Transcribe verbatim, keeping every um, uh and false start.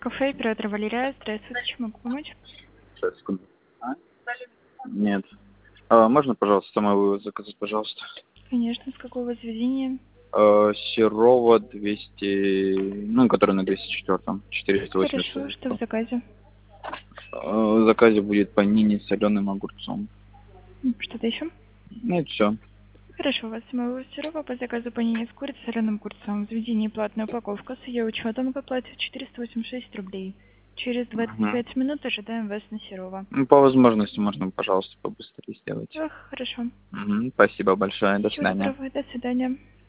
Кафе, оператор Валерия. Здравствуйте, чем могу помочь? Сейчас, секунду. А? Нет. А, можно, пожалуйста, самовывоз заказать, пожалуйста? Конечно, с какого заведения? А, Серова двести, ну, который на двести четвёртом, четыреста Хорошо, восемьдесят. что в заказе? А, в заказе будет панини с соленым огурцом. М, Что-то еще? Ну, и все. Хорошо, у вас самого Серова по заказу панини с курицей соленым огурцом. В заведении платная упаковка с ее учетом вы платите четыреста восемьдесят шесть рублей. Через двадцать Угу. пять минут ожидаем вас на Серова. Ну, по возможности можно, пожалуйста, побыстрее сделать. Ох, хорошо. Угу. Спасибо большое. До Всего свидания. доброго, до свидания.